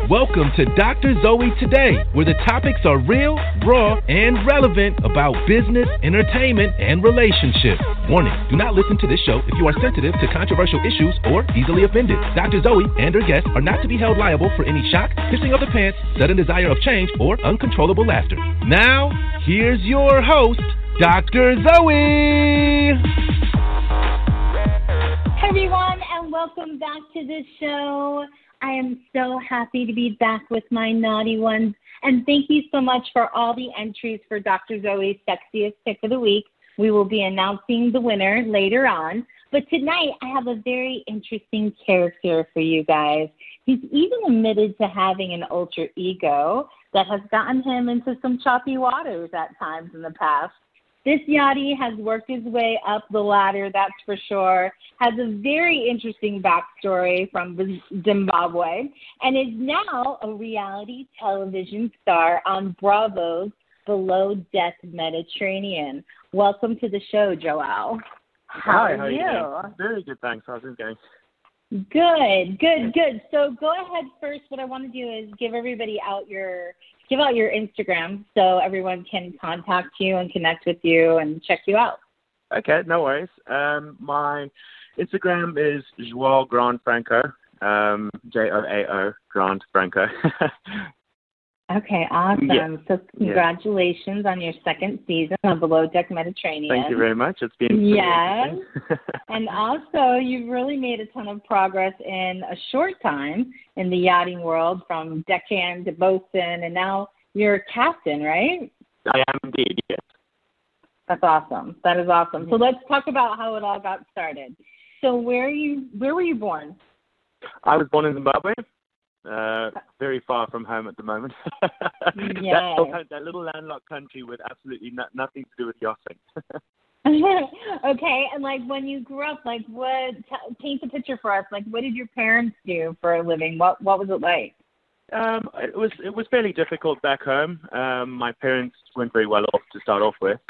Welcome to Dr. Zoe Today, where the topics are real, raw, and relevant about business, entertainment, and relationships. Warning, do not listen to this show if you are sensitive to controversial issues or easily offended. Dr. Zoe and her guests are not to be held liable for any shock, pissing of the pants, sudden desire of change, or uncontrollable laughter. Now, here's your host, Dr. Zoe! Hey everyone, and welcome back to the show. I am so happy to be back with my naughty ones, and thank you so much for all the entries for Dr. Zoe's Sexiest Pick of the Week. We will be announcing the winner later on, but tonight I have a very interesting character for you guys. He's even admitted to having an alter ego that has gotten him into some choppy waters at times in the past. This yachty has worked his way up the ladder, that's for sure, has a very interesting backstory from Zimbabwe, and is now a reality television star on Bravo's Below Deck Mediterranean. Welcome to the show, Joel. Hi, how are you doing? Very good, thanks. How's it going? Good. So go ahead first. What I want to do is give out your Instagram so everyone can contact you and connect with you and check you out. Okay, no worries. My Instagram is Joao Grande Franco, Joao Grande Franco. Okay, awesome. Yeah. So congratulations on your second season of Below Deck Mediterranean. Thank you very much. It's been yes. And also, you've really made a ton of progress in a short time in the yachting world, from deckhand to bosun, and now you're a captain, right? I am indeed, yes. That's awesome. That is awesome. So let's talk about how it all got started. So where were you born? I was born in Zimbabwe. Very far from home at the moment. Yes. That little landlocked country with absolutely nothing to do with yachting. Okay, and like when you grew up, like paint the picture for us. Like, what did your parents do for a living? What was it like? It was fairly difficult back home. My parents weren't very well off to start off with.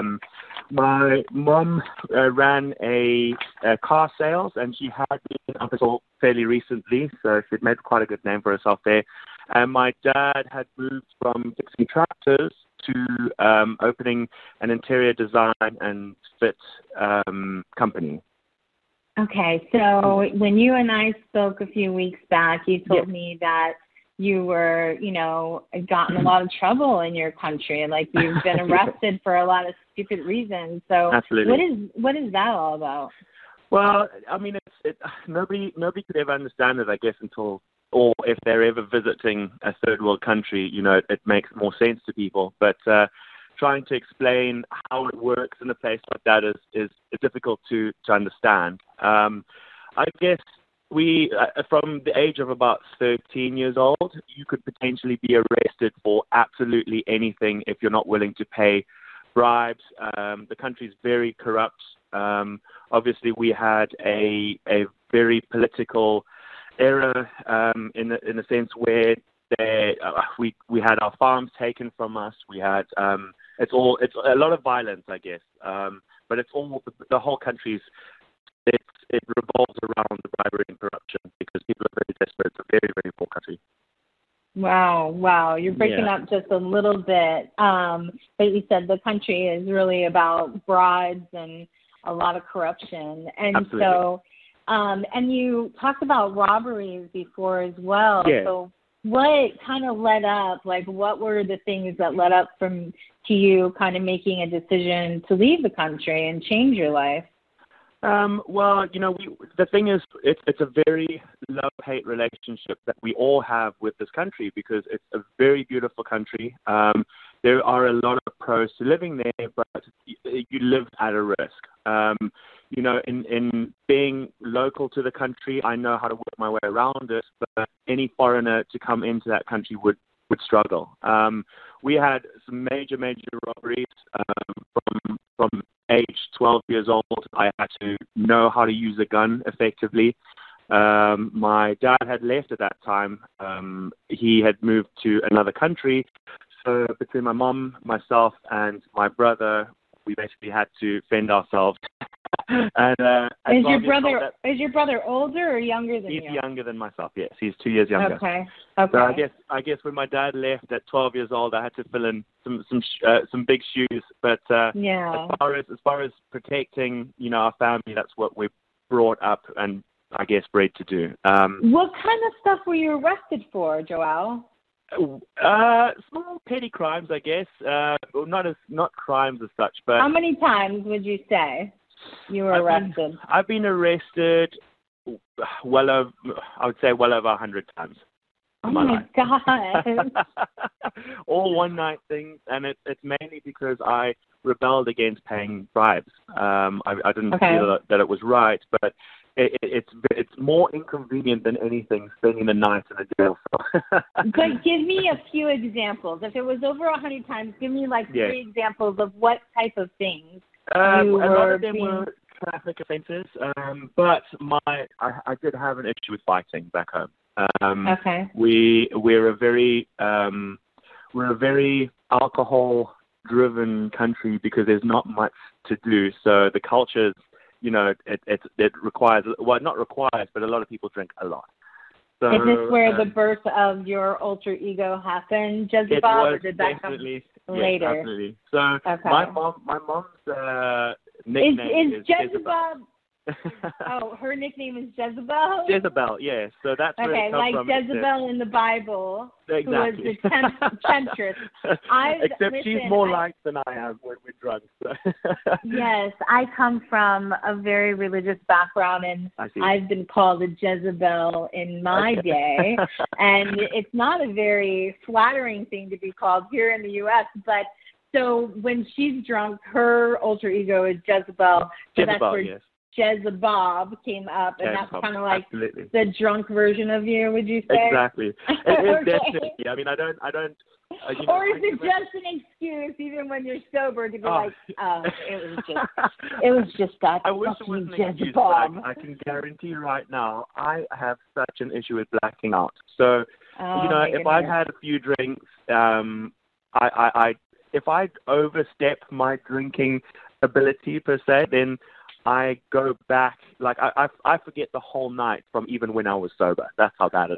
My mom ran a car sales, and she had been up until fairly recently, so she'd made quite a good name for herself there. And my dad had moved from fixing tractors to opening an interior design and fit company. Okay, so when you and I spoke a few weeks back, you told me that you were, got in a lot of trouble in your country, and like you've been arrested for a lot of stupid reasons. So absolutely. What is that all about? Well, I mean, nobody could ever understand it, I guess, or if they're ever visiting a third world country, it makes more sense to people. But trying to explain how it works in a place like that is difficult to understand. I guess we, from the age of about 13 years old, you could potentially be arrested for absolutely anything if you're not willing to pay bribes. The country's very corrupt. Obviously, we had a very political era in a sense where we had our farms taken from us. We had it's a lot of violence, I guess. But it's all the whole country's. It revolves around the bribery and corruption because people are very desperate. It's a very, very poor country. Wow. You're breaking up just a little bit. But you said the country is really about bribes and a lot of corruption. And absolutely. So, and you talked about robberies before as well. Yeah. So what kind of led up, like what were the things that led up to you kind of making a decision to leave the country and change your life? Well, the thing is, it's a very love-hate relationship that we all have with this country because it's a very beautiful country. There are a lot of pros to living there, but you live at a risk. In being local to the country, I know how to work my way around it, but any foreigner to come into that country would struggle. We had some major robberies from age 12 years old. I had to know how to use a gun effectively. My dad had left at that time. He had moved to another country. So between my mom, myself, and my brother, we basically had to fend ourselves. And is your brother older or younger than you? He's younger than myself. Yes, he's 2 years younger. Okay. So I guess when my dad left at 12 years old, I had to fill in some big shoes. But as far as protecting, our family, that's what we're brought up and I guess bred to do. What kind of stuff were you arrested for, Joel? Small petty crimes, I guess. Not crimes as such, but how many times would you say you were arrested? I've been arrested well over 100 times. Oh my God! All one night things, and it's mainly because I rebelled against paying bribes. I didn't feel that it was right, but it's more inconvenient than anything spending the night in a jail cell. But give me a few examples. If it was over 100 times, give me 3 examples of what type of things. A lot of them were traffic offences, but I did have an issue with fighting back home. We're a very alcohol-driven country because there's not much to do. So the culture, it requires, well, not requires, but a lot of people drink a lot. So, is this where the birth of your alter ego happened, Jezebel, or did that come later? Yes, absolutely. So my mom's nickname is Jezebel. Oh, her nickname is Jezebel? Jezebel, yes. So that's where it comes from. Like Jezebel in the Bible, exactly. Who was the temptress. Except she's more liked than I am when we're drunk. So. Yes, I come from a very religious background, and I've been called a Jezebel in my day. And it's not a very flattering thing to be called here in the U.S., but so when she's drunk, her alter ego is Jezebel. So that's where yes. Jezebel came up, and that's kind of like the drunk version of you, would you say? Exactly. It is definitely. I mean, I don't. Or is it just an excuse, even when you're sober, to be it was just that. I wish it was an excuse, but I can guarantee you right now, I have such an issue with blacking out. So, if I had a few drinks, if I overstep my drinking ability per se, then I go back, I forget the whole night from even when I was sober. That's how bad it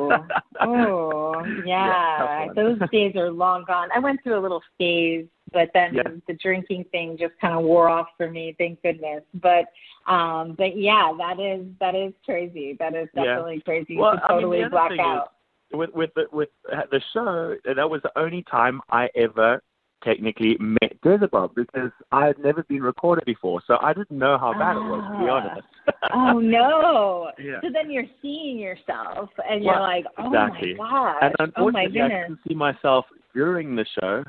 is. Yeah. Those days are long gone. I went through a little phase, but then the drinking thing just kind of wore off for me, thank goodness. But yeah, that is crazy. That is definitely crazy to totally black out. With the show, that was the only time I ever technically met Jezebel, because I had never been recorded before, so I didn't know how bad it was, to be honest. Oh no! Yeah. So then you're seeing yourself, and you're like, oh my gosh! And unfortunately, I couldn't see myself during the show.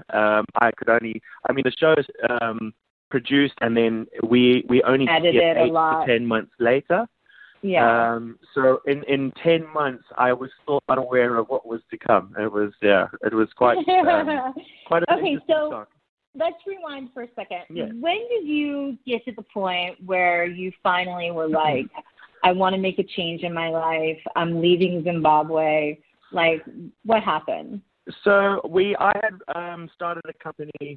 The show is produced, and then we only see it 8 to 10 months later. Yeah. So in 10 months, I was still unaware of what was to come. It was quite quite an interesting shock. Let's rewind for a second. Yeah. When did you get to the point where you finally were like, I want to make a change in my life. I'm leaving Zimbabwe. Like, what happened? So I had started a company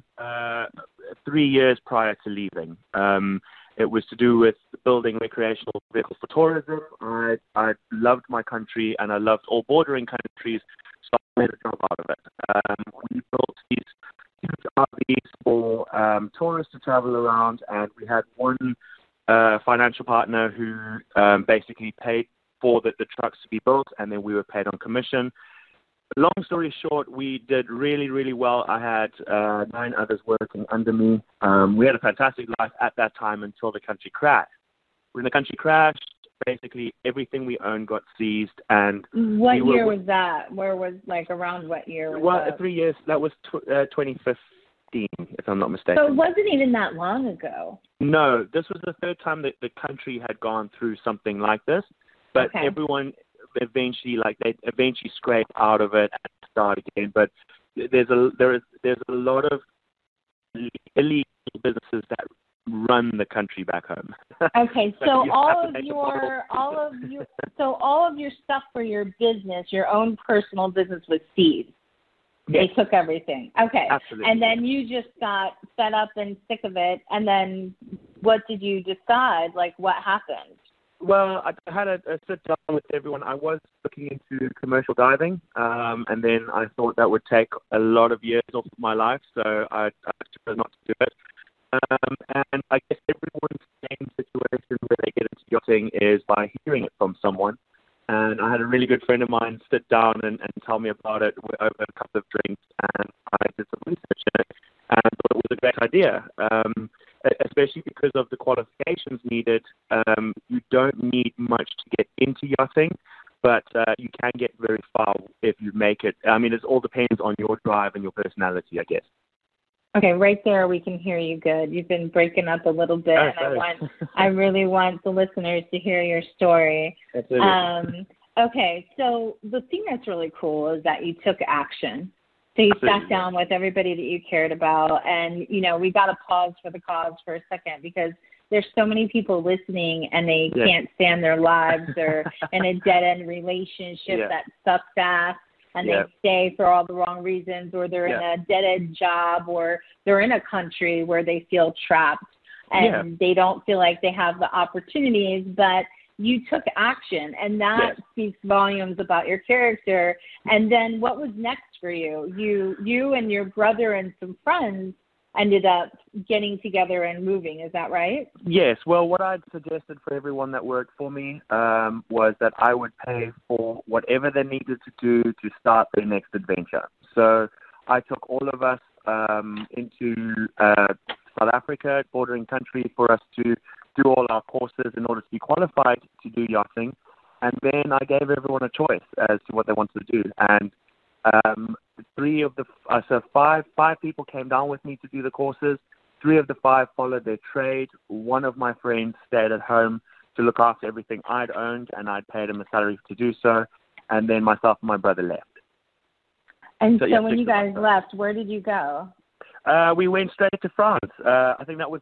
3 years prior to leaving. It was to do with building recreational vehicles for tourism. I loved my country, and I loved all bordering countries, so I made a job out of it. We built these huge RVs for tourists to travel around, and we had one financial partner who basically paid for the trucks to be built, and then we were paid on commission. Long story short, we did really, really well. I had 9 others working under me. We had a fantastic life at that time until the country crashed. When the country crashed, basically everything we owned got seized. And what year was that? Around what year was that? 3 years. That was 2015, if I'm not mistaken. So it wasn't even that long ago. No, this was the third time that the country had gone through something like this. But everyone eventually scrape out of it and start again. But there's a lot of illegal businesses that run the country back home. Okay, so all of your stuff for your business, your own personal business, was seized. Yes. They took everything. Okay. Absolutely. And then you just got fed up and sick of it, and then what did you decide? Like, what happened? Well, I had a sit down with everyone. I was looking into commercial diving, and then I thought that would take a lot of years off of my life, so I chose not to do it. And I guess everyone's same situation where they get into yachting is by hearing it from someone. And I had a really good friend of mine sit down and tell me about it over a couple of drinks, and I did some research in it and thought it was a great idea, especially because of the qualifications needed. You don't need much to get into yachting, but you can get very far if you make it. I mean, it all depends on your drive and your personality, I guess. Okay, right there we can hear you good. You've been breaking up a little bit, and I really want the listeners to hear your story. Absolutely. Okay, so the thing that's really cool is that you took action. So you sat down with everybody that you cared about, and, you know, we got to pause for the cause for a second because there's so many people listening and they can't stand their lives. They're in a dead-end relationship that sucks ass. And they stay for all the wrong reasons, or they're in a dead-end job, or they're in a country where they feel trapped and they don't feel like they have the opportunities, but you took action, and that speaks volumes about your character. And then what was next for you? You and your brother and some friends ended up getting together and moving. Is that right? Yes. Well, what I'd suggested for everyone that worked for me was that I would pay for whatever they needed to do to start their next adventure. So I took all of us into South Africa, bordering country, for us to do all our courses in order to be qualified to do yachting. And then I gave everyone a choice as to what they wanted to do. And five people came down with me to do the courses. 3 of the 5 followed their trade. One of my friends stayed at home to look after everything I'd owned, and I'd paid him a salary to do so. And then myself and my brother left. And so when you guys left, where did you go? We went straight to France. I think that was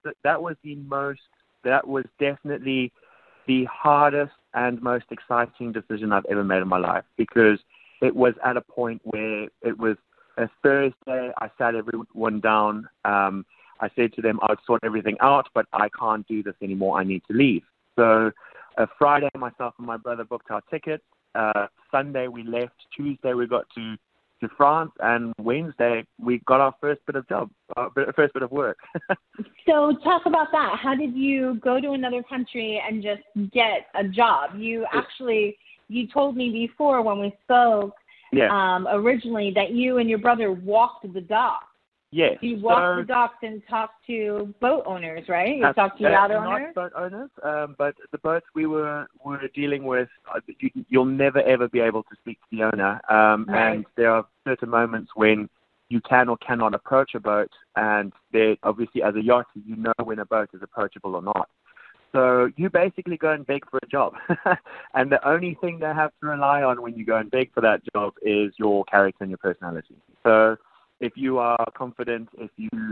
definitely the hardest and most exciting decision I've ever made in my life, because it was at a point where it was a Thursday. I sat everyone down. I said to them, I'd sort everything out, but I can't do this anymore. I need to leave. So Friday, myself and my brother booked our tickets. Sunday, we left. Tuesday, we got to France, and Wednesday, we got our first bit of work. So talk about that. How did you go to another country and just get a job? You told me before when we spoke originally that you and your brother walked the docks. Yes. You walked the docks and talked to boat owners, right? You talked to yacht owners? Not boat owners, but the boats we were dealing with, you'll never, ever be able to speak to the owner. And there are certain moments when you can or cannot approach a boat, and obviously as a yachter, you know when a boat is approachable or not. So you basically go and beg for a job. And the only thing they have to rely on when you go and beg for that job is your character and your personality. So if you are confident, if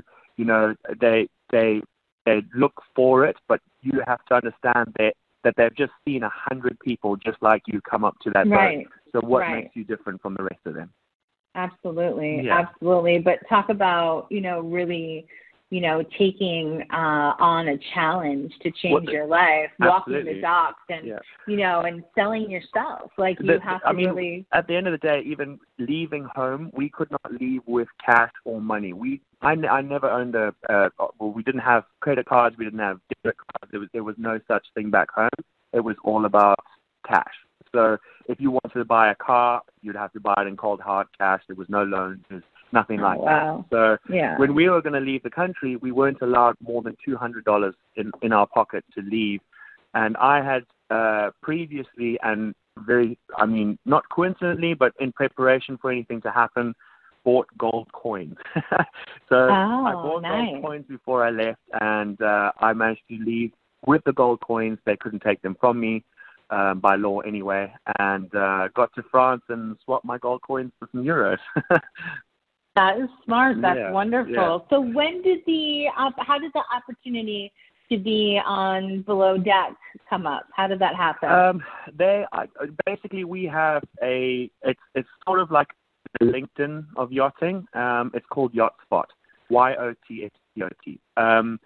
they look for it, but you have to understand that they've just seen 100 people just like you come up to that boat. So what makes you different from the rest of them? Absolutely. But talk about, really, taking on a challenge to change your life, walking the docks and, and selling yourself. Like really. At the end of the day, even leaving home, we could not leave with cash or money. I never owned we didn't have credit cards. We didn't have debit cards. There was no such thing back home. It was all about cash. So if you wanted to buy a car, you'd have to buy it in cold hard cash. There was no loans. There's nothing like that. So when we were going to leave the country, we weren't allowed more than $200 in our pocket to leave. And I had previously, and not coincidentally, but in preparation for anything to happen, bought gold coins. So I bought gold coins before I left, and I managed to leave with the gold coins. They couldn't take them from me. By law anyway, and got to France and swapped my gold coins for some euros. That is smart. That's wonderful. Yeah. So how did the opportunity to be on Below Deck come up? How did that happen? Basically we have it's sort of like the LinkedIn of yachting. It's called YachtSpot, YOTSPOT.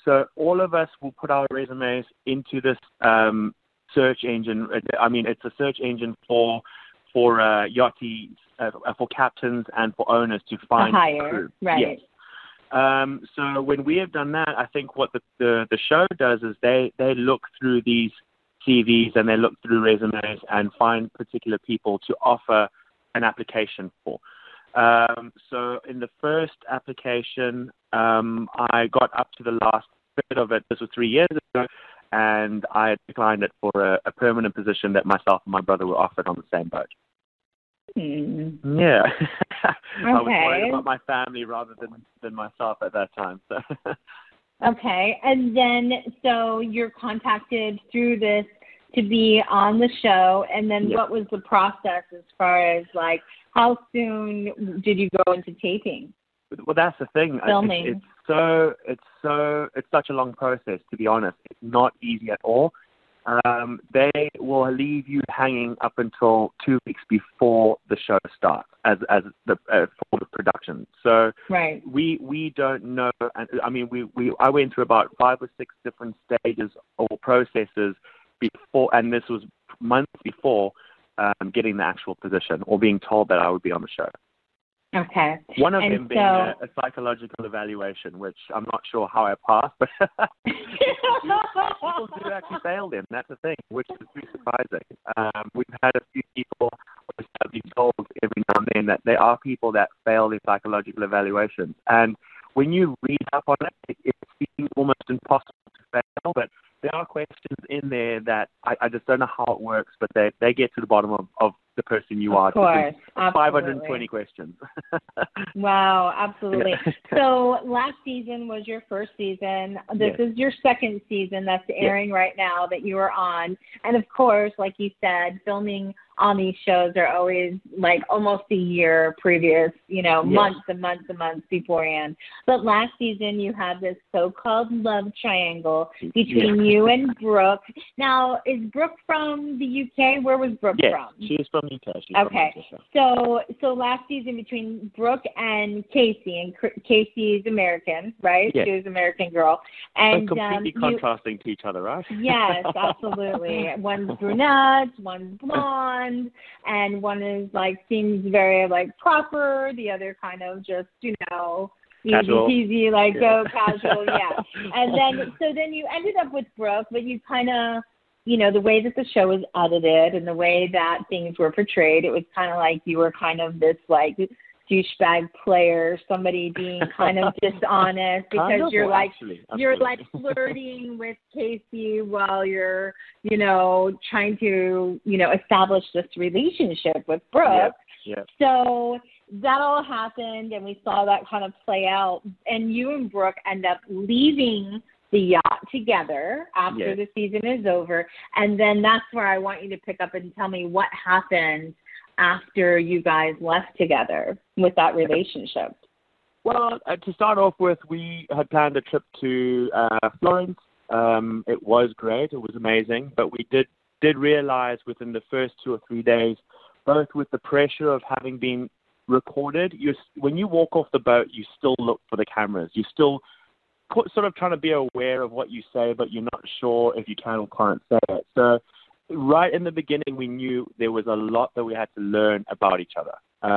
So all of us will put our resumes into this search engine. I mean, it's a search engine for yachties, for captains and for owners to find crew. Right. Yes. So when we have done that, I think what the show does is they look through these CVs and they look through resumes and find particular people to offer an application for. So in the first application, I got up to the last bit of it. This was 3 years ago, and I declined it for a permanent position that myself and my brother were offered on the same boat. Yeah. Okay. I was worried about my family rather than myself at that time. So. Okay. And then, so you're contacted through this to be on the show, and then what was the process as far as, like, how soon did you go into taping? Well, that's the thing. Filming. It's such a long process, to be honest. It's not easy at all. They will leave you hanging up until 2 weeks before the show starts for the production. So we don't know. I mean, I went through about 5 or 6 different stages or processes before, and this was months before getting the actual position or being told that I would be on the show. Okay. One of them being a psychological evaluation, which I'm not sure how I passed, but people do actually fail them. That's the thing, which is pretty surprising. We've had a few people be told every now and then that there are people that fail the psychological evaluations. And when you read up on it, it seems almost impossible to fail, but there are questions in there that I just don't know how it works, but they get to the bottom of the person you are. Of course, 520 questions. Wow, absolutely. Yeah. So last season was your first season. This is your second season that's airing right now that you are on. And of course, like you said, filming on these shows are always like almost a year previous, months and months and months beforehand. But last season you had this so-called love triangle between you and Brooke. Now, is Brooke from the UK? Where was Brooke from? She is from the UK. Okay. So last season between Brooke and Casey, and Casey's American, right? Yes. She was an American girl. And completely contrasting to each other, right? Yes, absolutely. One's brunette, one's blonde, and one is seems very proper. The other kind of just casual. Easy peasy, go casual, And then you ended up with Brooke, but you kind of, the way that the show was edited and the way that things were portrayed, it was kind of like you were kind of this douchebag player, somebody being kind of dishonest because you're flirting with Casey while you're, trying to, establish this relationship with Brooke. Yep. So that all happened, and we saw that kind of play out. And you and Brooke end up leaving the yacht together after the season is over. And then that's where I want you to pick up and tell me what happened after you guys left together with that relationship. Well, to start off with, we had planned a trip to Florence. It was great. It was amazing. But we did realize within the first 2 or 3 days, both with the pressure of having been recorded, when you walk off the boat, you still look for the cameras. You still sort of trying to be aware of what you say, but you're not sure if you can or can't say it. So right in the beginning, we knew there was a lot that we had to learn about each other.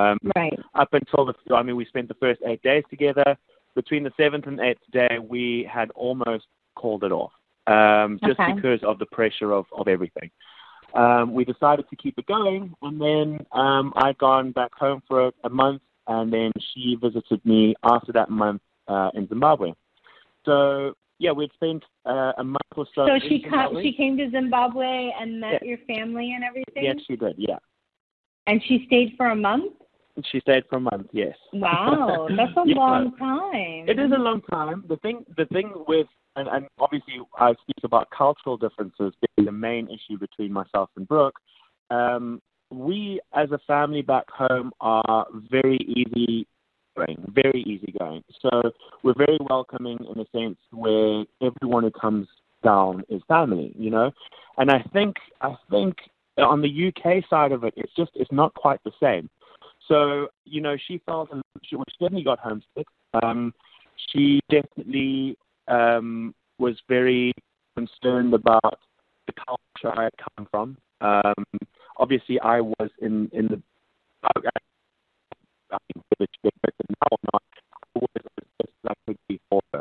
Up until we spent the first 8 days together. Between the 7th and 8th day, we had almost called it off, just because of the pressure of everything. We decided to keep it going, and then I'd gone back home for a month, and then she visited me after that month in Zimbabwe. So, we'd spent a month or so. So she came to Zimbabwe and met your family and everything? Yes, she did, And she stayed for a month? She stayed for a month, yes. Wow, that's a long time. It is a long time. The thing with, and obviously I speak about cultural differences being the main issue between myself and Brooke. We as a family back home are very easygoing. So we're very welcoming in a sense where everyone who comes down is family, And I think on the UK side of it, it's not quite the same. So, she she definitely got homesick. She definitely was very concerned about the culture I had come from. Obviously, I was in the village, but now I'm not. I was just like would be for her.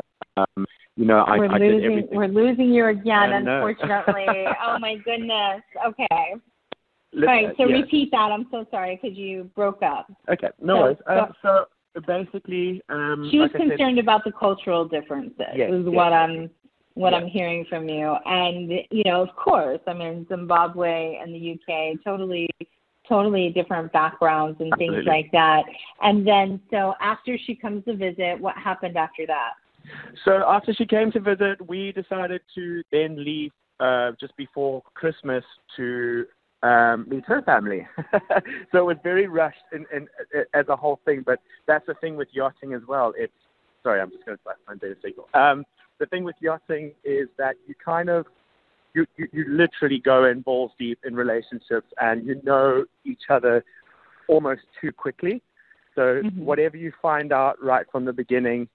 I did everything. We're losing you again, unfortunately. Oh my goodness. Okay. Right. So repeat that. I'm so sorry because you broke up. Okay. No worries. So basically, she was concerned about the cultural differences. Yes, is what I'm hearing from you. And of course, I mean, Zimbabwe and the UK, totally different backgrounds and Absolutely. things like that. And then, so after she comes to visit, what happened after that? So after she came to visit, we decided to then leave just before Christmas to meet her family. So it was very rushed in as a whole thing, but that's the thing with yachting as well. Sorry, I'm just going to slap my data signal. The thing with yachting is that you kind of, you literally go in balls deep in relationships and you know each other almost too quickly. So whatever you find out right from the beginning,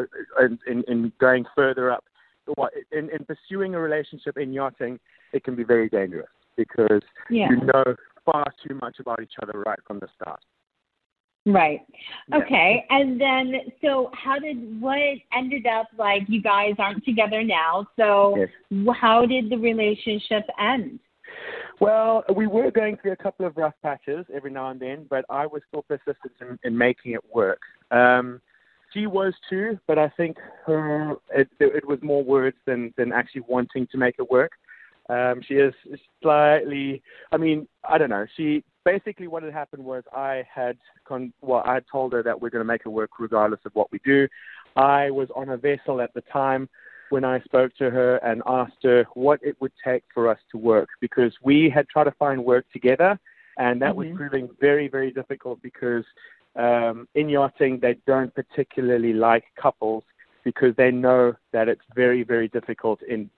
in going further up, in pursuing a relationship in yachting, it can be very dangerous because you know far too much about each other right from the start. Right. Yeah. Okay. And then, so what ended up like you guys aren't together now. So how did the relationship end? Well, we were going through a couple of rough patches every now and then, but I was still persistent in making it work. She was too, but I think it was more words than actually wanting to make it work. She is slightly, I don't know. Basically what had happened was I had told her that we're going to make it work regardless of what we do. I was on a vessel at the time when I spoke to her and asked her what it would take for us to work, because we had tried to find work together, and that was proving very, very difficult because in yachting they don't particularly like couples because they know that it's very, very difficult in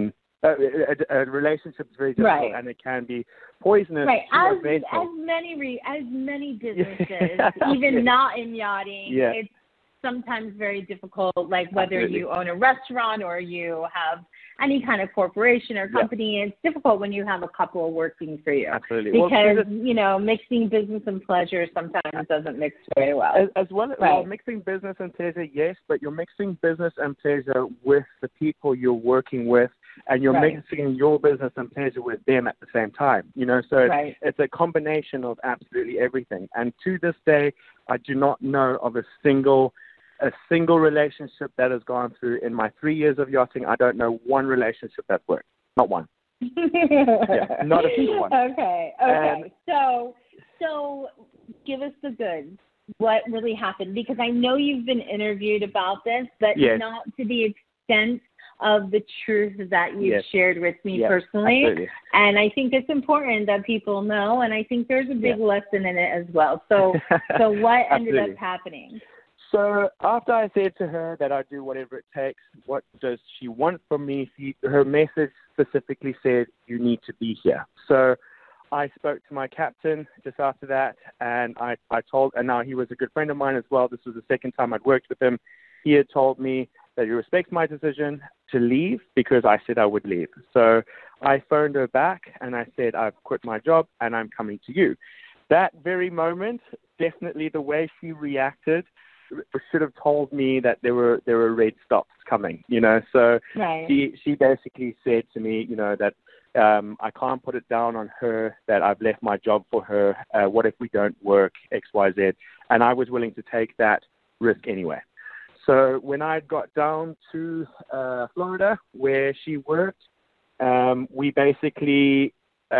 a relationship is very difficult, and it can be poisonous. Right, as many businesses, even not in yachting, it's sometimes very difficult. Like whether you own a restaurant or you have any kind of corporation or company, it's difficult when you have a couple working for you. Absolutely, because mixing business and pleasure sometimes doesn't mix very well. As well, mixing business and pleasure, yes, but you're mixing business and pleasure with the people you're working with. And you're mixing your business and pleasure with them at the same time, So it's a combination of absolutely everything. And to this day, I do not know of a single relationship that has gone through in my 3 years of yachting. I don't know one relationship that's worked. Not one. Not a single one. Okay. So give us the goods. What really happened? Because I know you've been interviewed about this, but not to the extent of the truth that you've shared with me personally. Absolutely. And I think it's important that people know, and I think there's a big lesson in it as well. So what ended up happening? So after I said to her that I'd do whatever it takes, what does she want from me? Her message specifically said, you need to be here. So I spoke to my captain just after that, and I told, and now he was a good friend of mine as well. This was the second time I'd worked with him. He had told me that he respects my decision to leave because I said I would leave. So I phoned her back and I said, I've quit my job and I'm coming to you. That very moment, definitely the way she reacted should have told me that there were red stops coming, So she basically said to me, that I can't put it down on her that I've left my job for her. What if we don't work X, Y, Z? And I was willing to take that risk anyway. So when I got down to Florida, where she worked, we basically,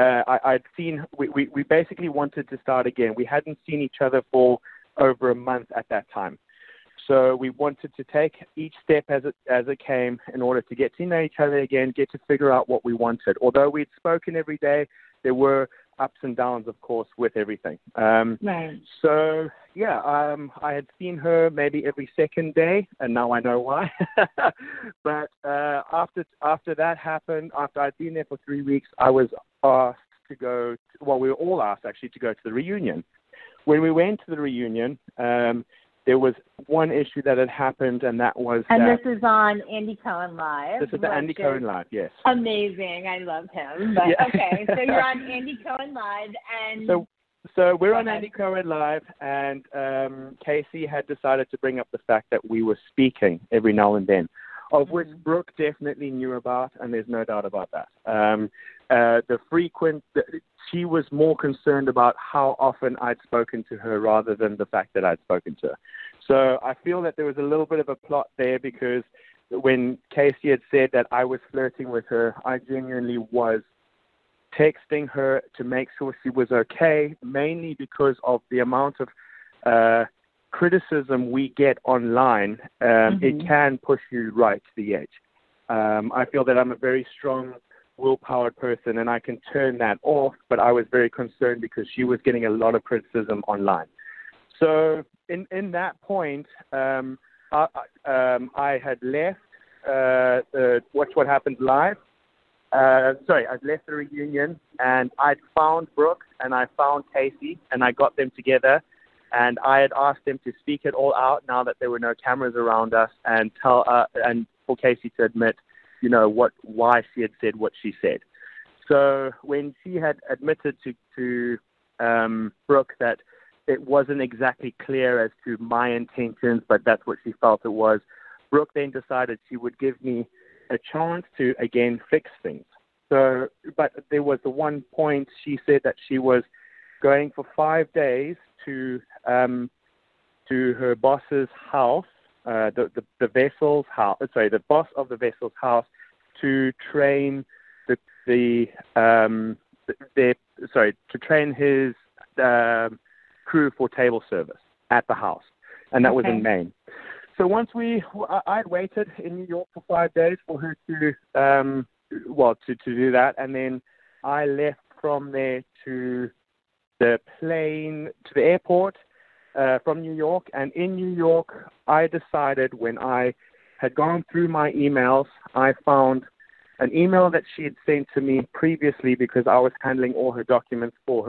we basically wanted to start again. We hadn't seen each other for over a month at that time. So we wanted to take each step as it came in order to get to know each other again, get to figure out what we wanted. Although we'd spoken every day, there were ups and downs, of course, with everything. So, I had seen her maybe every second day, and now I know why. But after that happened, after I'd been there for 3 weeks, I was asked to go, we were all asked, actually, to go to the reunion. When we went to the reunion, there was one issue that had happened, and that was this is on Andy Cohen Live. This is the Andy Cohen Live, yes. Amazing. I love him. But yeah. Okay, so you're on Andy Cohen Live, and so we're on Andy Cohen Live, and Casey had decided to bring up the fact that we were speaking every now and then, of which Brooke definitely knew about, and there's no doubt about that. She was more concerned about how often I'd spoken to her rather than the fact that I'd spoken to her. So I feel that there was a little bit of a plot there, because when Casey had said that I was flirting with her, I genuinely was texting her to make sure she was okay, mainly because of the amount of criticism we get online. It can push you right to the edge. I feel that I'm a very strong, will-powered person, and I can turn that off, but I was very concerned because she was getting a lot of criticism online. So in that point, I had left Watch What Happens Live. I'd left the reunion, and I'd found Brooke, and I found Casey, and I got them together, and I had asked them to speak it all out now that there were no cameras around us, and for Casey to admit, why she had said what she said. So when she had admitted to Brooke that it wasn't exactly clear as to my intentions, but that's what she felt it was, Brooke then decided she would give me a chance to, again, fix things. So, but there was the one point she said that she was going for 5 days to her boss's house, the vessel's house. Sorry, the boss of the vessel's house, to train to train his crew for table service at the house, and that was in Maine. So once I'd waited in New York for 5 days for her to do that, and then I left from there to the airport from New York. And in New York, I decided, when I had gone through my emails, I found an email that she had sent to me previously, because I was handling all her documents for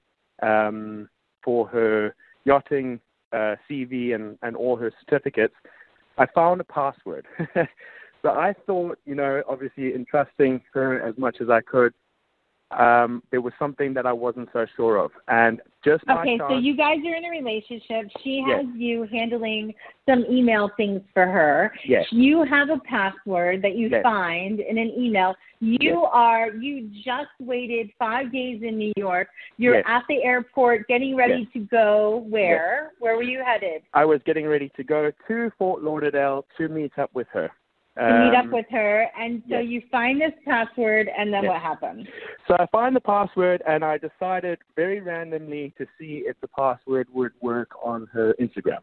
her yachting CV and all her certificates. I found a password. So I thought, obviously entrusting her as much as I could, there was something that I wasn't so sure of. And just so you guys are in a relationship. She has you handling some email things for her. Yes. You have a password that you find in an email. You just waited 5 days in New York. You're at the airport getting ready to go where? Where were you headed? I was getting ready to go to Fort Lauderdale to meet up with her. To meet up with her, and so you find this password, and then what happened? So I find the password, and I decided very randomly to see if the password would work on her Instagram.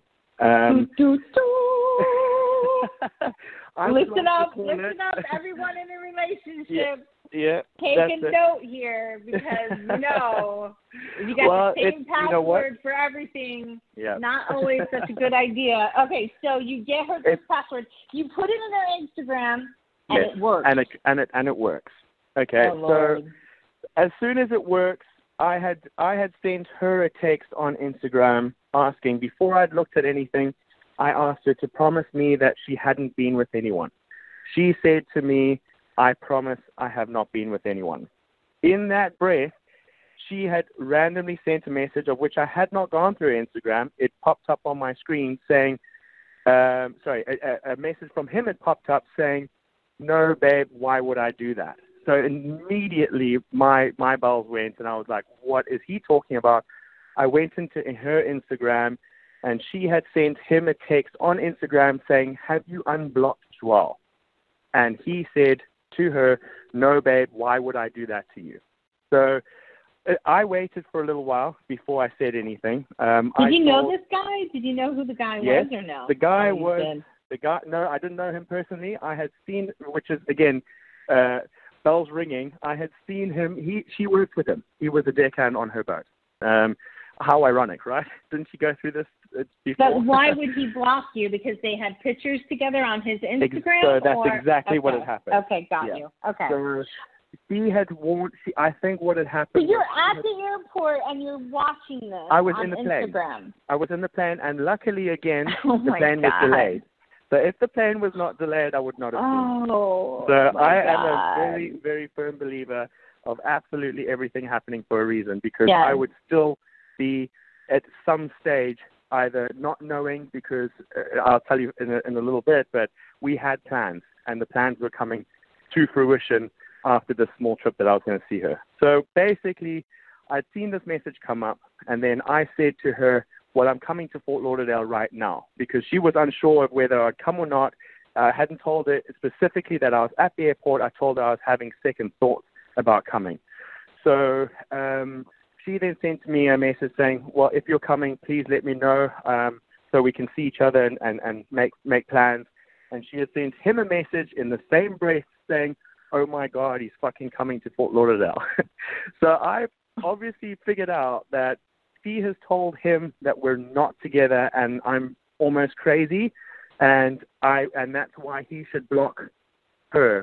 Listen up, everyone in a relationship. Take a note here, because if you got the same password for everything, not always such a good idea. Okay, so you get her this password, you put it in her Instagram, and it works. And it works. Okay, so as soon as it works, I had sent her a text on Instagram asking, before I'd looked at anything, I asked her to promise me that she hadn't been with anyone. She said to me, "I promise I have not been with anyone." In that breath, she had randomly sent a message, of which I had not gone through Instagram. It popped up on my screen saying, a message from him had popped up saying, "No, babe, why would I do that?" So immediately my bells went, and I was like, what is he talking about? I went into her Instagram, and she had sent him a text on Instagram saying, "Have you unblocked Joel?" And he said to her, "No, babe, why would I do that to you?" So I waited for a little while before I said anything. Did you know this guy? Did you know who the guy was or no? The guy no, I didn't know him personally. I had seen, which is, again, bells ringing. I had seen him. She worked with him. He was a deckhand on her boat. How ironic, right? Didn't she go through this before? But why would he block you? Because they had pictures together on his Instagram? So that's exactly what had happened. Okay, got you. Okay. She had warned. I think what had happened. So you're at the airport and you're watching this. I was on in the Instagram. plane. I was in the plane, and luckily again, Oh the plane was God. delayed. So if the plane was not delayed, I would not have been. Oh. So I am God. a very, very firm believer of absolutely everything happening for a reason, because Yes. I would still be at some stage either not knowing, because I'll tell you in a little bit, but we had plans, and the plans were coming to fruition after this small trip that I was going to see her. So basically, I'd seen this message come up, and then I said to her, well, I'm coming to Fort Lauderdale right now, because she was unsure of whether I'd come or not. I hadn't told her specifically that I was at the airport. I told her I was having second thoughts about coming. So she then sent me a message saying, well, if you're coming, please let me know so we can see each other and make plans. And she had sent him a message in the same breath saying, oh, my God, he's fucking coming to Fort Lauderdale. So I obviously figured out that she has told him that we're not together and I'm almost crazy, and that's why he should block her.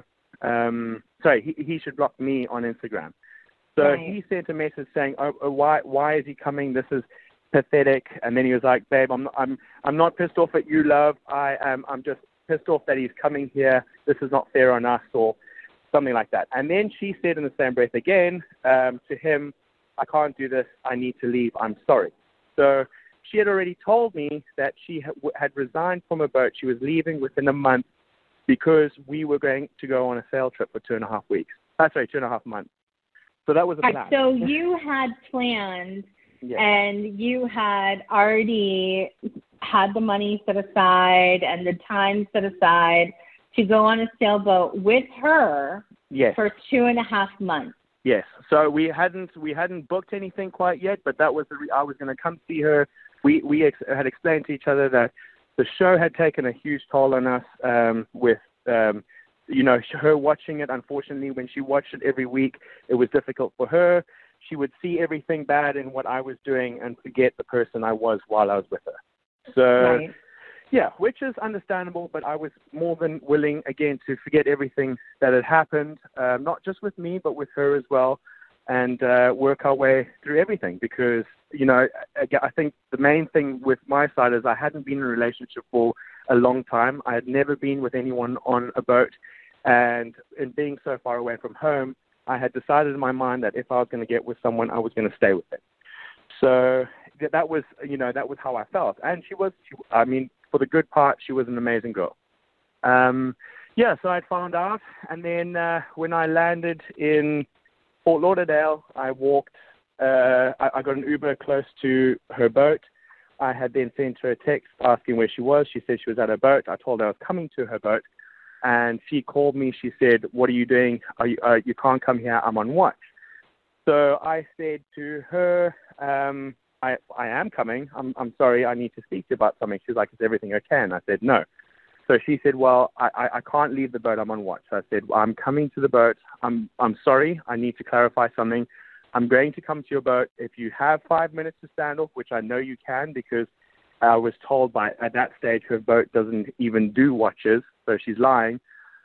He should block me on Instagram. So Right. He sent a message saying, "Oh, why is he coming? This is pathetic." And then he was like, "Babe, I'm not pissed off at you, love. I'm just pissed off that he's coming here. This is not fair on us," or something like that. And then she said in the same breath again to him, "I can't do this. I need to leave. I'm sorry." So she had already told me that she had resigned from a boat. She was leaving within a month because we were going to go on a sail trip for 2.5 weeks. 2.5 months. So that was a plan. So you had planned, Yes. and you had already had the money set aside and the time set aside to go on a sailboat with her Yes. for 2.5 months. Yes. So we hadn't booked anything quite yet, but that was I was going to come see her. We had explained to each other that the show had taken a huge toll on us with her watching it. Unfortunately, when she watched it every week, it was difficult for her. She would see everything bad in what I was doing and forget the person I was while I was with her. So, Right. yeah, which is understandable, but I was more than willing, again, to forget everything that had happened, not just with me, but with her as well, and work our way through everything. Because, I think the main thing with my side is I hadn't been in a relationship for a long time. I had never been with anyone on a boat, and in being so far away from home, I had decided in my mind that if I was going to get with someone, I was going to stay with them. So that was how I felt. And for the good part, she was an amazing girl. So I found out, and then when I landed in Fort Lauderdale, I walked. I got an Uber close to her boat. I had then sent her a text asking where she was. She said she was at her boat. I told her I was coming to her boat, and she called me. She said, "What are you doing? You can't come here. I'm on watch." So I said to her, I am coming. I'm sorry. I need to speak to you about something. She's like, "Is everything okay?" And I said, "No." So she said, "Well, I can't leave the boat. I'm on watch." So I said, "I'm coming to the boat. I'm sorry. I need to clarify something. I'm going to come to your boat. If you have 5 minutes to stand off, which I know you can, because I was told at that stage her boat doesn't even do watches, so she's lying."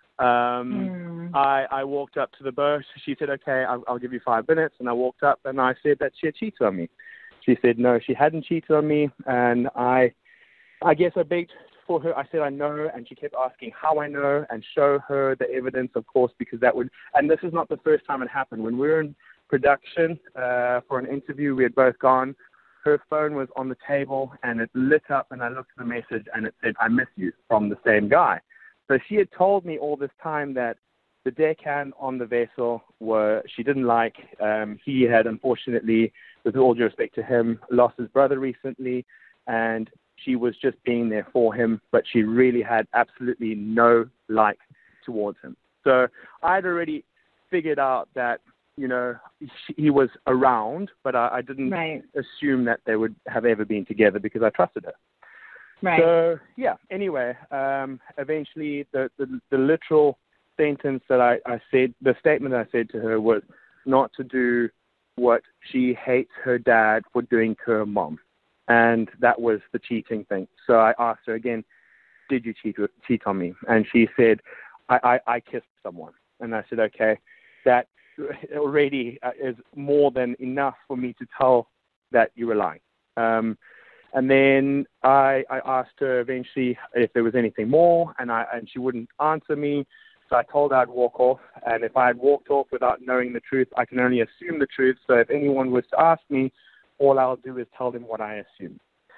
I walked up to the boat. She said, "Okay, I'll give you 5 minutes." And I walked up and I said that she had cheated on me. She said, "No, she hadn't cheated on me." And I guess I begged for her. I said, "I know." And she kept asking how I know and show her the evidence, of course, because that would, and this is not the first time it happened. When we were in production for an interview, we had both gone. Her phone was on the table and it lit up, and I looked at the message and it said, "I miss you," from the same guy. So she had told me all this time that the deckhand on the vessel she didn't like. He had, unfortunately, with all due respect to him, lost his brother recently, and she was just being there for him, but she really had absolutely no like towards him. So I'd already figured out that, he was around, but I didn't assume that they would have ever been together because I trusted her. Right. So, yeah, anyway, eventually the literal sentence that I said, the statement I said to her was not to do what she hates her dad for doing to her mom. And that was the cheating thing. So I asked her again, "Did you cheat on me?" And she said, I kissed someone. And I said, "Okay, that already is more than enough for me to tell that you were lying. And then I asked her eventually if there was anything more, and she wouldn't answer me. So I told her I'd walk off, and if I had walked off without knowing the truth, I can only assume the truth. So if anyone was to ask me, all I'll do is tell them what I assume.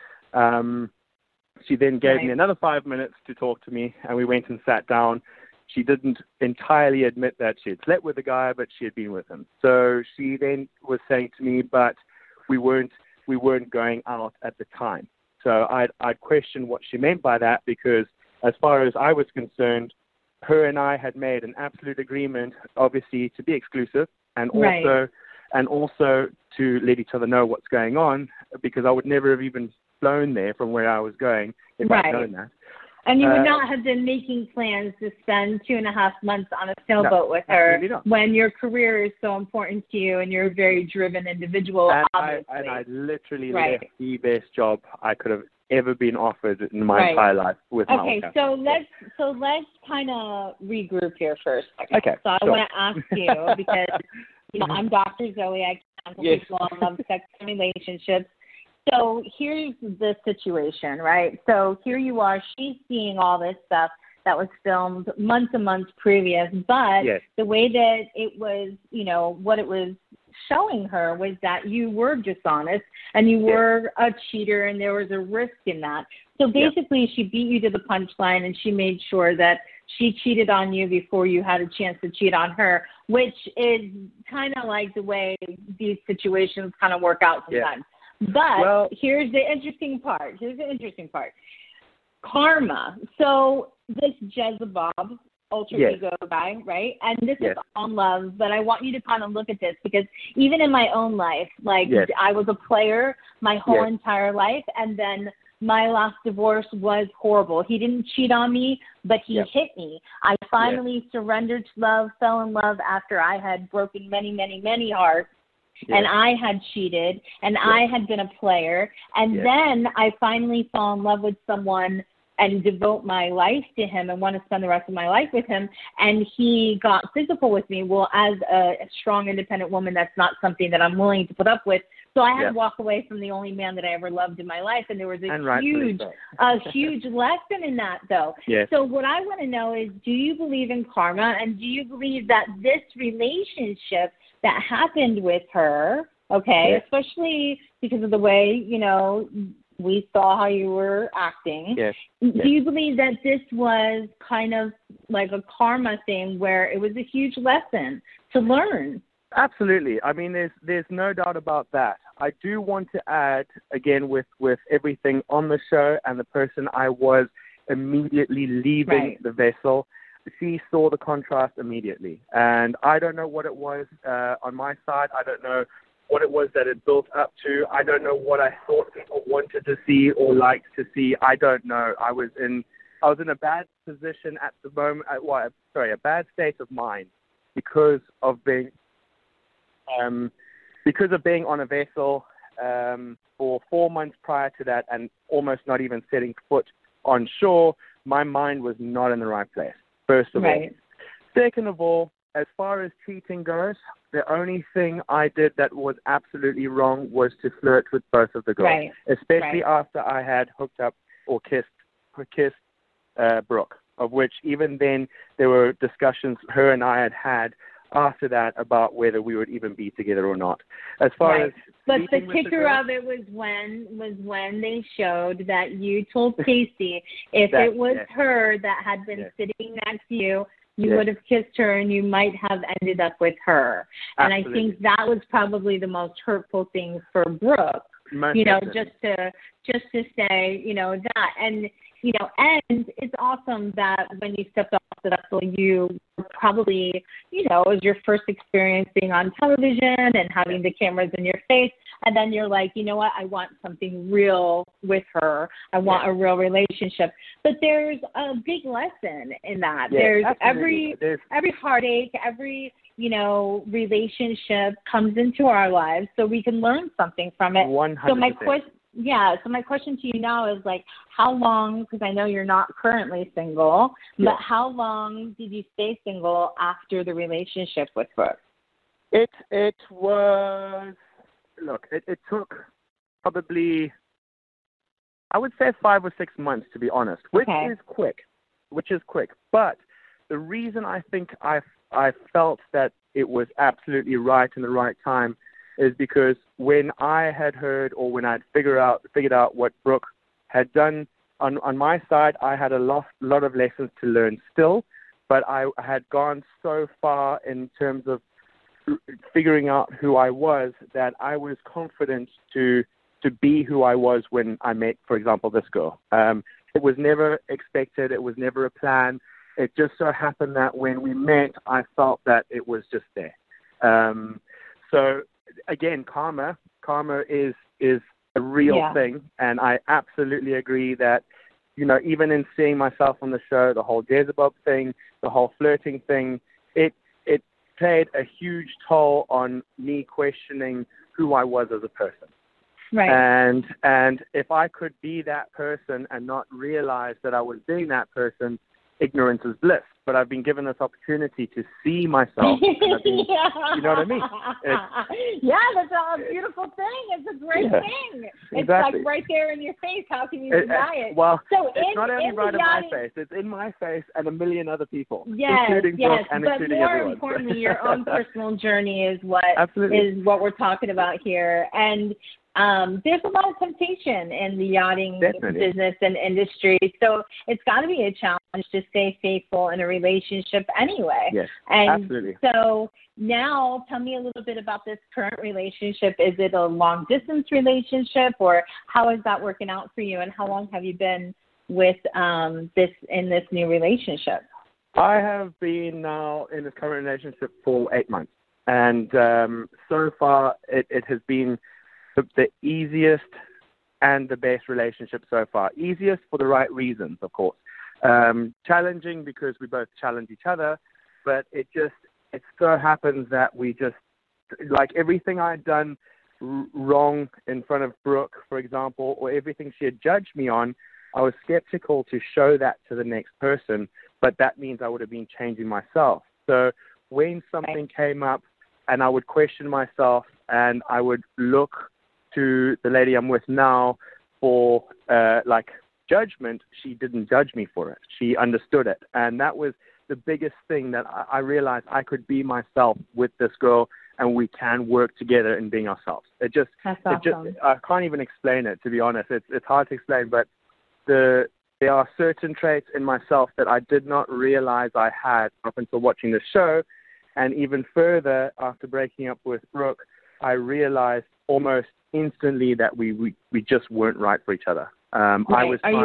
She then gave me another 5 minutes to talk to me, and we went and sat down. She didn't entirely admit that she had slept with the guy, but she had been with him. So she then was saying to me, but we weren't going out at the time. So I'd questioned what she meant by that, because as far as I was concerned, her and I had made an absolute agreement, obviously, to be exclusive, and also to let each other know what's going on, because I would never have even flown there from where I was going if I'd known that. And you would not have been making plans to spend 2.5 months on a sailboat with her when your career is so important to you and you're a very driven individual, obviously. I literally left the best job I could have ever been offered in my entire life with my own company. So let's kind of regroup here first. Okay. So I want to ask you, because I'm Dr. Zoe. I counsel people on love, sex, and relationships. So here's the situation, right? So here you are, she's seeing all this stuff that was filmed months and months previous, but the way that it was, what it was showing her was that you were dishonest and you were a cheater, and there was a risk in that. So basically she beat you to the punchline, and she made sure that she cheated on you before you had a chance to cheat on her, which is kind of like the way these situations kind of work out sometimes. But here's the interesting part. Karma. So this Jezebel, ultra ego guy, right? And this is on love, but I want you to kind of look at this, because even in my own life, I was a player my whole entire life, and then my last divorce was horrible. He didn't cheat on me, but he hit me. I finally surrendered to love, fell in love after I had broken many, many, many hearts. And I had cheated, and I had been a player, and then I finally fall in love with someone and devote my life to him and want to spend the rest of my life with him, and he got physical with me. Well, as a strong, independent woman, that's not something that I'm willing to put up with. So I had to walk away from the only man that I ever loved in my life, and there was a huge lesson in that, though. So what I want to know is, do you believe in karma, and do you believe that this relationship that happened with her, especially because of the way, we saw how you were acting, do you believe that this was kind of like a karma thing where it was a huge lesson to learn? Absolutely. I mean, there's no doubt about that. I do want to add, again, with everything on the show and the person I was immediately leaving the vessel, she saw the contrast immediately. And I don't know what it was on my side. I don't know what it was that it built up to. I don't know what I thought people wanted to see or liked to see. I don't know. I was in a bad position at the moment. A bad state of mind because of being on a vessel for 4 months prior to that, and almost not even setting foot on shore. My mind was not in the right place, first of all. Second of all, as far as cheating goes, the only thing I did that was absolutely wrong was to flirt with both of the girls, especially after I had hooked up or kissed Brooke, of which even then there were discussions her and I had after that about whether we would even be together or not. As far as but the kicker of it was when they showed that you told Casey if it was her that had been sitting next to you, you would have kissed her and you might have ended up with her. Absolutely. And I think that was probably the most hurtful thing for Brooke. Just to say, that. And and it's awesome that when you stepped off the vessel, you were probably, it was your first experience being on television and having the cameras in your face. And then you're like, you know what, I want something real with her. I want a real relationship. But there's a big lesson in that. There's every heartache, every relationship comes into our lives so we can learn something from it. 100%. So my question to you now is how long, because I know you're not currently single, but how long did you stay single after the relationship with Brooke? It was, look, it took probably, I would say 5 or 6 months, to be honest, which is quick. But the reason I think I felt that it was absolutely right in the right time is because when I had heard, or when I'd figured out what Brooke had done on my side, I had a lot of lessons to learn still, but I had gone so far in terms of figuring out who I was that I was confident to be who I was when I met, for example, this girl. It was never expected. It was never a plan. It just so happened that when we met, I felt that it was just there. So again, karma is a real thing, and I absolutely agree that, you know, even in seeing myself on the show, the whole Jezebel thing, the whole flirting thing, it played a huge toll on me questioning who I was as a person. Right. And if I could be that person and not realize that I was being that person, ignorance is bliss. But I've been given this opportunity to see myself. You know what I mean? That's a beautiful thing. It's a great thing. It's exactly. like right there in your face. How can you deny it? Well, so it's not only right in my face. It's in my face and a million other people, yes, including Brooke and but including more everyone. importantly, your own personal journey is what we're talking about here. And there's a lot of temptation in the yachting business and industry, so it's got to be a challenge to stay faithful in a relationship anyway. Yes, and absolutely. So now tell me a little bit about this current relationship. Is it a long-distance relationship, or how is that working out for you, and how long have you been with this new relationship? I have been now in this current relationship for 8 months, and so far it has been the easiest and the best relationship so far. Easiest for the right reasons, of course. Challenging because we both challenge each other, but it so happens that we just, like everything I'd done wrong in front of Brooke, for example, or everything she had judged me on, I was skeptical to show that to the next person, but that means I would have been changing myself. So when something came up and I would question myself and I would look to the lady I'm with now for judgment, she didn't judge me for it. She understood it. And that was the biggest thing, that I realized I could be myself with this girl and we can work together in being ourselves. That's awesome. I can't even explain it, to be honest. It's hard to explain, but there are certain traits in myself that I did not realize I had up until watching the show. And even further, after breaking up with Brooke, I realized almost instantly that we just weren't right for each other. Right. Are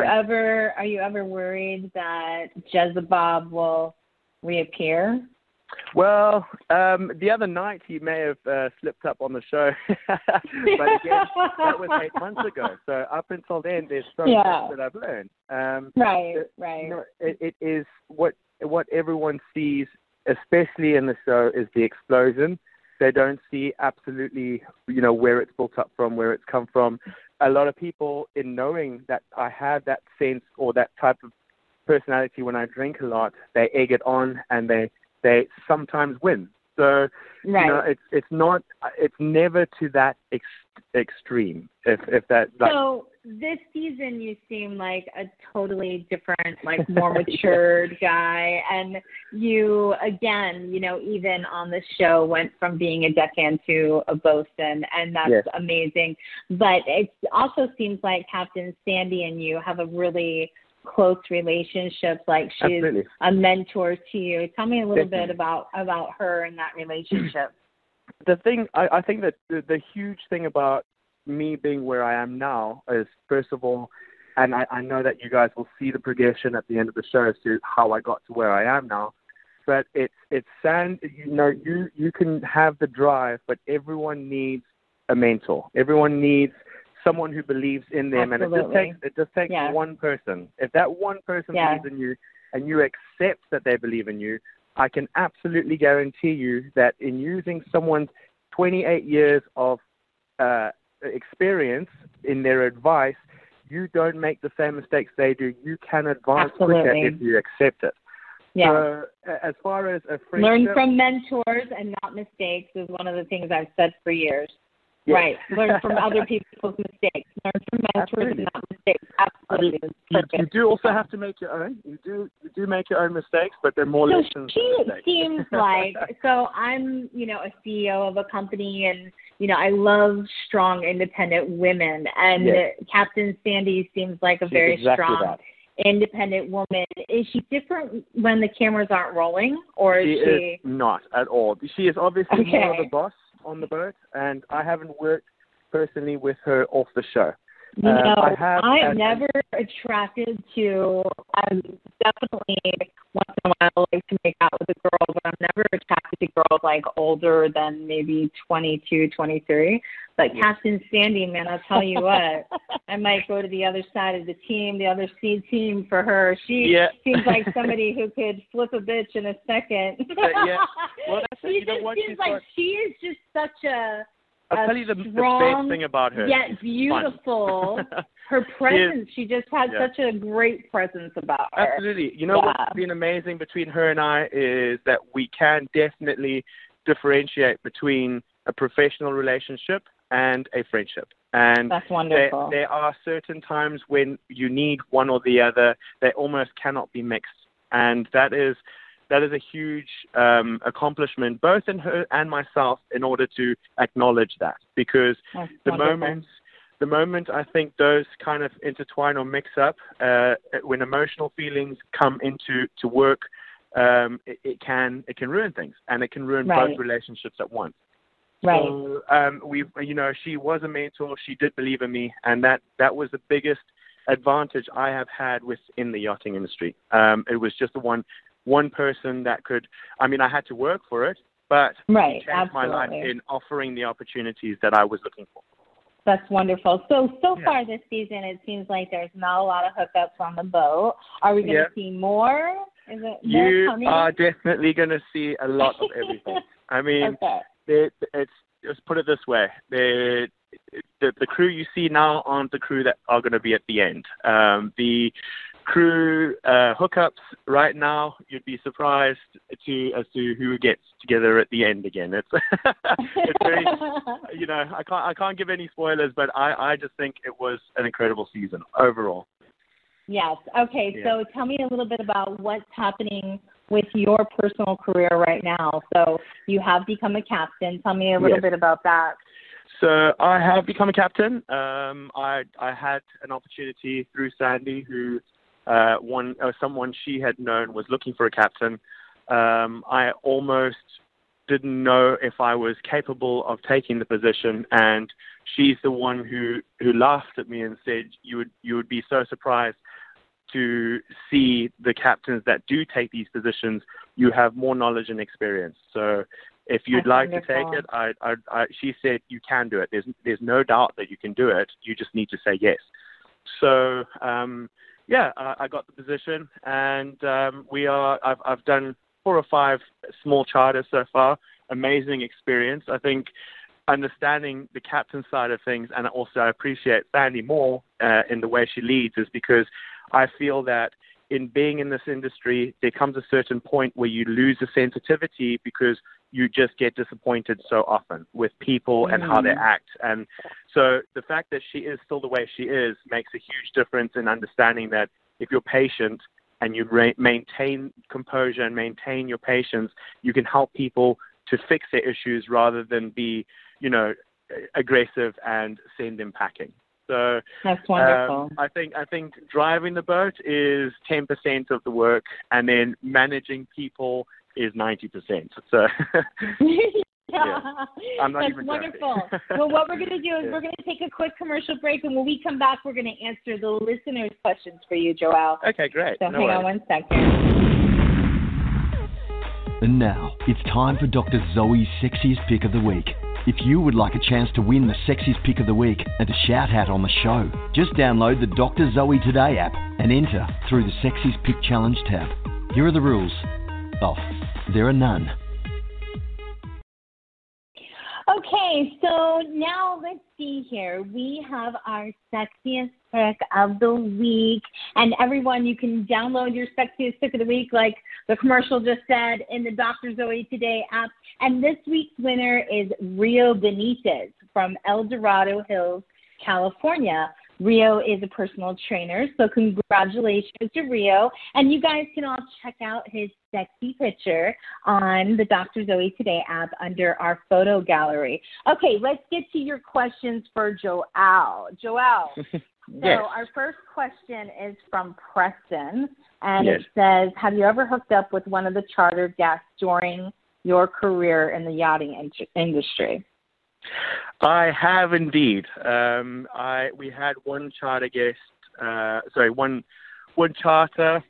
you ever worried that Jezebel will reappear? Well, the other night he may have slipped up on the show, but again, that was 8 months ago. So up until then, there's so much that I've learned. Right. You know, it is what everyone sees, especially in the show, is the explosion. They don't see absolutely, you know, where it's built up from, where it's come from. A lot of people, in knowing that I have that sense or that type of personality when I drink a lot, they egg it on and they sometimes win. So, you know, it's never to that extreme. If that. So this season you seem like a totally different, like more matured guy, and you, again, you know, even on the show went from being a deckhand to a bosun, and that's amazing. But it also seems like Captain Sandy and you have a really close relationship, like she's a mentor to you. Tell me a little bit about her and that relationship. The thing, I think that the huge thing about me being where I am now is, first of all, and I know that you guys will see the progression at the end of the show as to how I got to where I am now, but it's Sand, you know, you can have the drive, but everyone needs a mentor. Everyone needs someone who believes in them. Absolutely. And it just takes one person. If that one person believes in you and you accept that they believe in you, I can absolutely guarantee you that in using someone's 28 years of experience in their advice, you don't make the same mistakes they do. You can advance quicker if you accept it. Yeah. So as far as a friendship, learn from mentors and not mistakes is one of the things I've said for years. Yeah. Right. Learn from other people's mistakes. Learn from mentors and not mistakes. Absolutely. I mean, you do also have to make your own. You do make your own mistakes, but they're more lessons. She seems like, so I'm, a CEO of a company, and, I love strong, independent women. And yes. Captain Sandy seems like a very strong, independent woman. Is she different when the cameras aren't rolling, or is she? Is not at all. She is obviously more of a boss on the boat, and I haven't worked personally with her off the show. I'm never attracted to, definitely once in a while I like to make out with a girl, but I'm never attracted to girls like older than maybe 22, 23. But Captain Sandy, man, I'll tell you what, I might go to the other side of the team, the other seed team for her. She seems like somebody who could flip a bitch in a second. Well, that's she seems like she is just such a I'll tell you the best thing about her. Yet beautiful. Her presence, she just has such a great presence about her. Absolutely. What's been amazing between her and I is that we can definitely differentiate between a professional relationship and a friendship. And that's wonderful. There are certain times when you need one or the other. They almost cannot be mixed. And that is a huge accomplishment, both in her and myself, in order to acknowledge that. Because the moment I think those kind of intertwine or mix up, when emotional feelings come into work, it can ruin things, and it can ruin both relationships at once. Right. So she was a mentor. She did believe in me, and that was the biggest advantage I have had within the yachting industry. It was just the one person that could, I had to work for it, but it changed my life in offering the opportunities that I was looking for. That's wonderful. So far this season, it seems like there's not a lot of hookups on the boat. Are we going to see more? Is it more coming? You are definitely going to see a lot of everything. Let's put it this way. The crew you see now aren't the crew that are going to be at the end. The crew hookups right now, you'd be surprised as to who gets together at the end again. It's very, I can't give any spoilers, but I just think it was an incredible season overall. Yes. Okay. Yeah. So tell me a little bit about what's happening with your personal career right now. So you have become a captain. Tell me a little bit about that. So I have become a captain. I had an opportunity through Sandy, who someone she had known was looking for a captain. I almost didn't know if I was capable of taking the position, and she's the one who laughed at me and said, you would be so surprised to see the captains that do take these positions. You have more knowledge and experience. So if you'd like to take it, she said you can do it. There's no doubt that you can do it. You just need to say yes. So I got the position, and I've done 4 or 5 small charters so far. Amazing experience. I think understanding the captain side of things, and also I appreciate Sandy more in the way she leads, is because I feel that in being in this industry, there comes a certain point where you lose the sensitivity because you just get disappointed so often with people and how they act. And so the fact that she is still the way she is makes a huge difference in understanding that if you're patient and you maintain composure and maintain your patience, you can help people to fix their issues rather than be, aggressive and send them packing. So that's wonderful. I think driving the boat is 10% of the work, and then managing people is 90%. So I'm not even wonderful. Well, what we're going to do is we're going to take a quick commercial break, and when we come back, we're going to answer the listeners' questions for you, Joel. Okay, great. So hang on one second. And now, it's time for Dr. Zoe's Sexiest Pick of the Week. If you would like a chance to win the Sexiest Pick of the Week and a shout-out on the show, just download the Dr. Zoe Today app and enter through the Sexiest Pick Challenge tab. Here are the rules. Oh, there are none. Okay, so now let's see here. We have our sexiest pick of the week. And everyone, you can download your sexiest pick of the week, like the commercial just said, in the Dr. Zoe Today app. And this week's winner is Rio Benitez from El Dorado Hills, California. Rio is a personal trainer, so congratulations to Rio. And you guys can all check out his sexy picture on the Dr. Zoe Today app under our photo gallery. Okay, let's get to your questions for Joelle. Joelle, Yes. So our first question is from Preston, and Yes. it says, have you ever hooked up with one of the charter guests during your career in the yachting industry? I have indeed. We had one charter guest. One charter.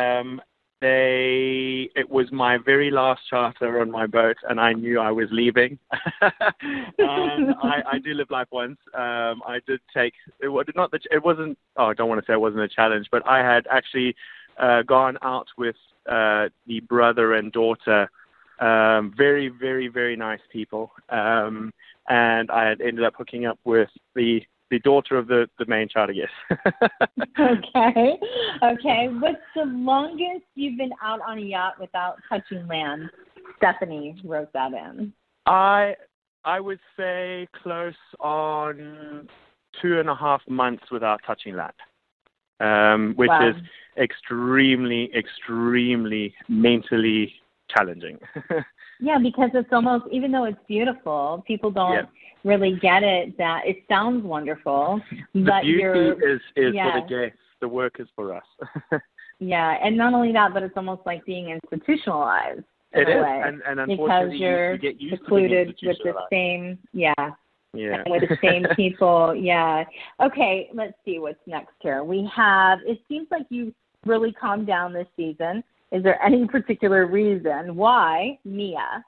It was my very last charter on my boat, and I knew I was leaving. And I do live life once. I did take it. It wasn't. Oh, I don't want to say it wasn't a challenge, but I had actually gone out with the brother and daughter. Very, very, very nice people. And I had ended up hooking up with the daughter of the main charter guest. Okay. What's the longest you've been out on a yacht without touching land? Stephanie wrote that in. I would say close on 2.5 months without touching land, which Wow. is extremely, extremely mentally challenging. Yeah, because it's almost, even though it's beautiful, people don't really get it that it sounds wonderful. The but beauty is yeah. for the guests. The work is for us. Yeah, and not only that, but it's almost like being institutionalized in It a is, way. and because unfortunately, you're you get used to being secluded with the institutionalized. same, Yeah. with the same people, yeah. Okay, let's see what's next here. We have, it seems like you really calmed down this season. Is there any particular reason why, Mia?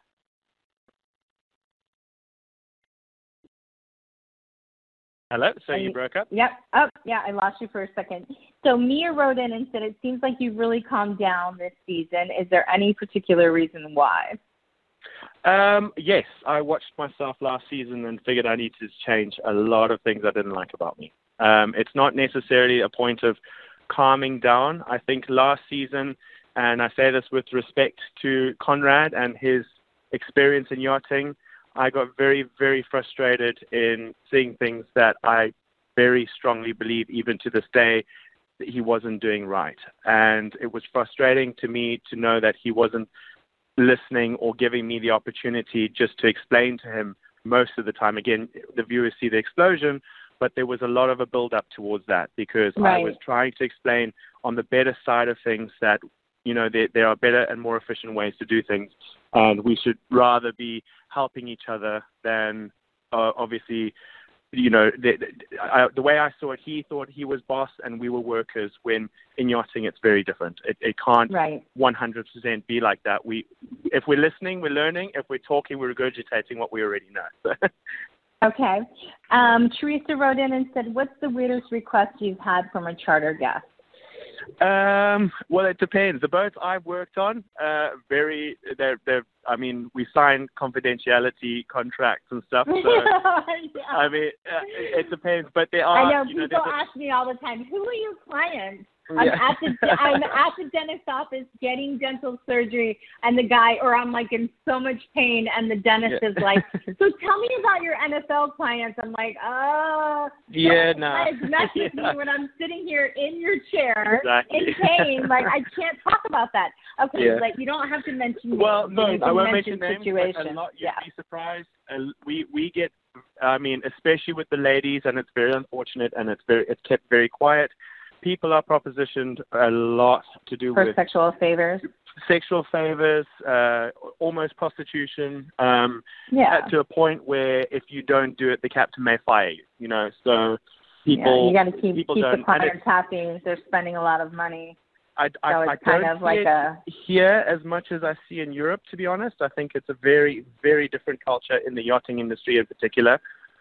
Hello? So you broke up? Yep. Oh, yeah, I lost you for a second. So Mia wrote in and said, it seems like you've really calmed down this season. Is there any particular reason why? Yes, I watched myself last season and figured I needed to change a lot of things I didn't like about me. It's not necessarily a point of calming down. I think last season, and I say this with respect to Conrad and his experience in yachting, I got very, very frustrated in seeing things that I very strongly believe, even to this day, that he wasn't doing right. And it was frustrating to me to know that he wasn't listening or giving me the opportunity just to explain to him most of the time. Again, the viewers see the explosion, but there was a lot of a build-up towards that because I was trying to explain on the better side of things that, you know, there are better and more efficient ways to do things, and we should rather be helping each other than obviously, you know, the way I saw it, he thought he was boss and we were workers, when in yachting it's very different. It can't 100% be like that. If we're listening, we're learning. If we're talking, we're regurgitating what we already know. Okay. Teresa wrote in and said, what's the weirdest request you've had from a charter guest? Well, it depends. The boats I've worked on, I mean, we sign confidentiality contracts and stuff. So, I mean, it depends. But there are. I know people ask me all the time, who are your clients? I'm at the dentist's office getting dental surgery, and the guy, or I'm like in so much pain, and the dentist is like, so tell me about your NFL clients. I'm like, don't mess with me when I'm sitting here in your chair in pain. Like, I can't talk about that. Okay, like, you don't have to mention names. Well, no, I won't mention names. Situations. You'd be surprised. We get, I mean, especially with the ladies, and it's very unfortunate, and it's kept very quiet. People are propositioned a lot to do with sexual favors, almost prostitution, to a point where if you don't do it, the captain may fire you. You know, so people. You got to keep the clients happy. They're spending a lot of money. I kind don't of like here as much as I see in Europe. To be honest, I think it's a very, very different culture in the yachting industry in particular.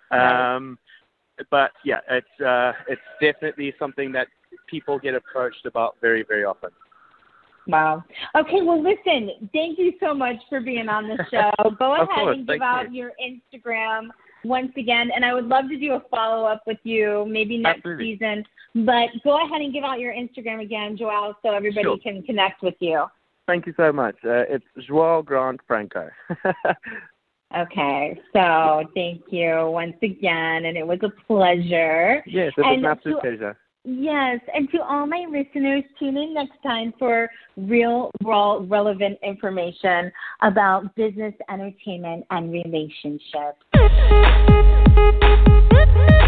But yeah, it's definitely something that people get approached about very, very often. Wow. Okay, well, listen, thank you so much for being on the show. Go ahead and give out your Instagram once again, and I would love to do a follow-up with you maybe next season. But go ahead and give out your Instagram again, Joao, so everybody can connect with you. Thank you so much. It's Joao Grant Franco. Okay, so thank you once again, and it was a pleasure. Yes, it was an absolute pleasure. Yes, and to all my listeners, tune in next time for real, raw, relevant information about business, entertainment, and relationships.